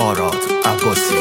آراد عباسی.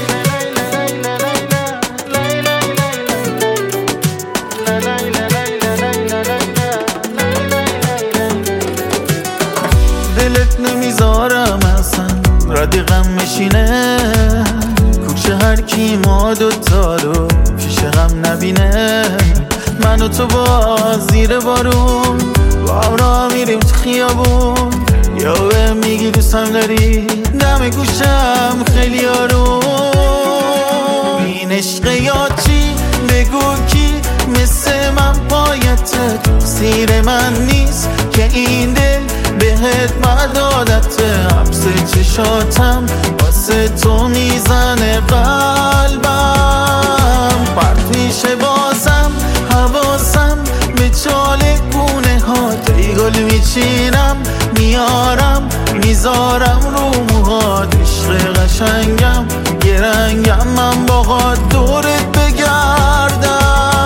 دلت نمیذارم اصلا ردیقم میشینه، کوچه هر کی ما دوتا رو پیش غم نبینه. من و تو با زیر بارون با هم را میریم تو خیابون، یا به میگی دوستم داری دم گوشم خیلی آروم. این عشق یا چی بگو کی مثل من پایت تقصیر من نیست که این دل بهت مدادت. حبس چشاتم واسه تو میزنه قلبم، پرت میشه بازم حواسم به چاله گونه ها. ای گل میچینم میارم میذارم رو موهات، عشق قشنگم یه رنگم من باهات دورت بگردم.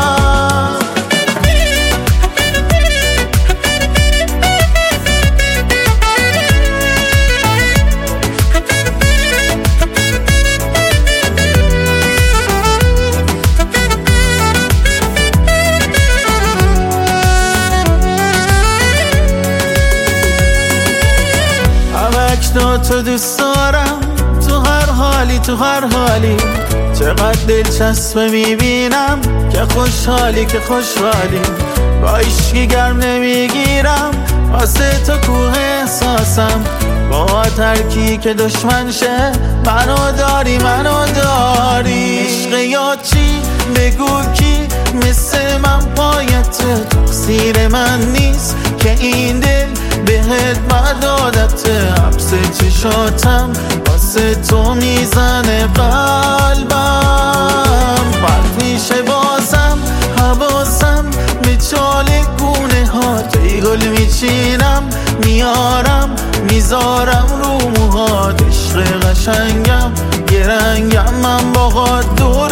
تو دوست دارم تو هر حالی تو هر حالی، چقدر دلچسبه میبینم که خوشحالی که خوشحالی. با عشقی گرم نمیگیرم واسه تو کوه احساسم، با ترکی که دشمن شه منو داری منو داری. عشق یا چی بگو کی مثل من پایت تقصیر من نیست که این دل بهت مدادت. حبس چشاتم واسه تو میزنه قلبم، پرت میشه بازم حواسم به چاله گونه ها. ای گل میچینم میارم میذارم رو موهات، عشق قشنگم یه رنگم من باهات